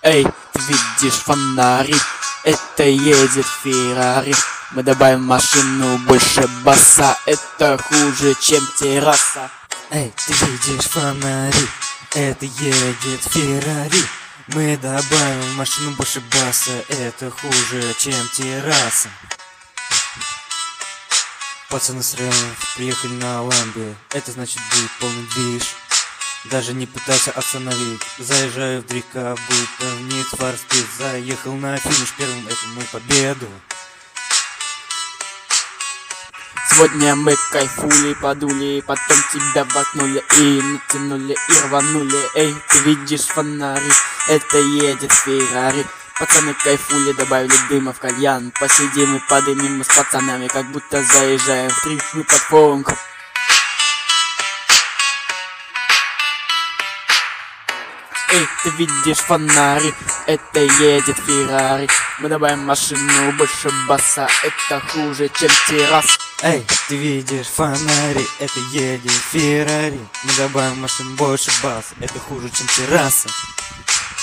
Эй, ты видишь фонари? Это едет Феррари. Мы добавим машину больше баса. Это хуже, чем терраса. Эй, ты видишь фонари? Это едет Феррари. Мы добавим в машину больше баса. Это хуже, чем терраса. Пацаны с районов приехали на ламбе. Это значит будет полный движ. Даже не пытался остановить. Заезжаю в дрика, будто в Need for Speed. Заехал на финиш первым, это мою победу. Сегодня мы кайфули, подули, потом тебя воткнули и натянули и рванули. Эй, ты видишь фонари? Это едет Феррари. Пацаны кайфули, добавили дыма в кальян. Посидим и подымем с пацанами, как будто заезжаем в трip, мы под фонк. Эй, ты видишь фонари? Это едет Феррари. Мы добавим машину больше баса. Это хуже, чем террас. Эй, ты видишь фонари? Это едет Феррари. Мы добавим машин больше баса. Это хуже, чем терраса.